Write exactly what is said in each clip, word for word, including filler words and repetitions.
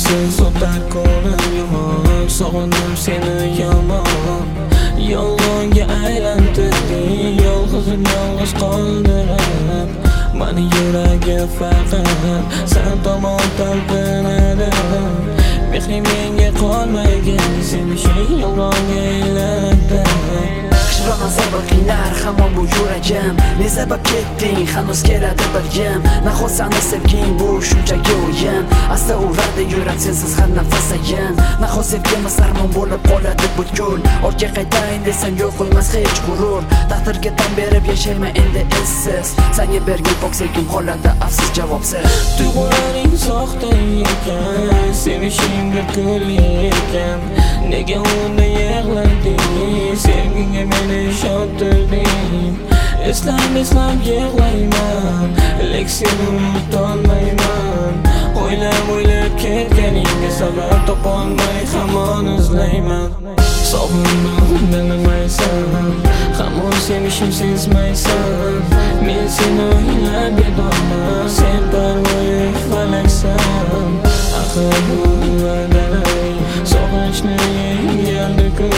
sensiz o'tar ko'rim yomon, sog'indim seni yomon. Yolg'onga aylantirding, yolg'izim yolg'iz qoldirib. Mani yuragi faqat sen tomon talpinadi. Mehrim menga qolmagan, sevishing yolg'onga aylanadi. Qishloqdan sabr qiynar hamon bu yuragim. Ne sabab ketding, hanuz keladi bir yem. Nahot sani sevging bu shunchaki o'yin. Asta uradi yurak sensiz har nafasayin. Nahot sevgimiz armon bo'lib qoladi butkul. Ortga qaytayin desam yo'q qo'ymas hech g'urur. Taqdirga tan berib yashayman endi essiz. Senga bergan pok sevgim qoladi afsus javobsiz. Tuyg'ularing soxta ekan, sevishing bir kul ekan. Nega unda yig'lading, sevgingga meni ishontirding. Eslab eslab yig'layman, lek seni unutolmayman. O'ylab o'ylab ketganingga sabab topolmay hamon izlayman. Sog'indim bilmaysan, hamon sevishim sezmaysan. Men seni o'ylab bedorman, sen parvoyi falaksan. Axir bu va'dalar sog'inchni yengildi-ku.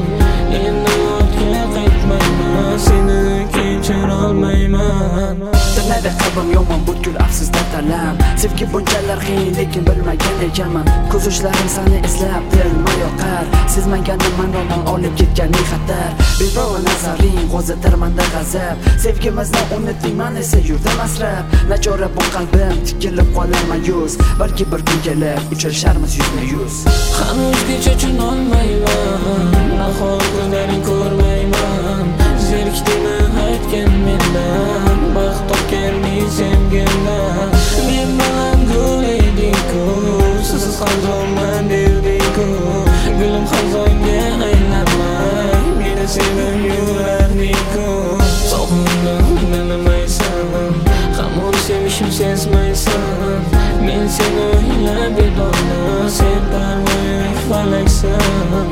Endi ortga qaytmayman, seni kechirolmayman. Tirnadi qalbim yomon butkul afsusdan talam. Sevgi bunchalar qiyin lekin bilmagan ekanman. Ko'z yoshlarim seni eslab dilma yoqar. Sezmaganim mandodan olib ketganing xatar. Beparvo nazaring qo'zitar menda g'azab. Sevgimizni unutmayman esa yurdim asrab. Nachora bu qalbim tikilib qolar mayus. Balki bir kun kelib uchrasharmiz yuzma yuz. Hanuzgacha tushunolmayman, nahot ko'zlaring ko'rmayman. Zerikdimi aytgan mendan, baxt topganmi sevgimdan. Men bilan gul eding-ku, sizsiz xazonman derding-ku. Gulim xazonga aylanmay, meni sevib yurarding-ku. Sog'indim bilmaysan, hamon sevishim sezmaysan. Men seni o'ylab bedorman, sen parvoyi falaksan.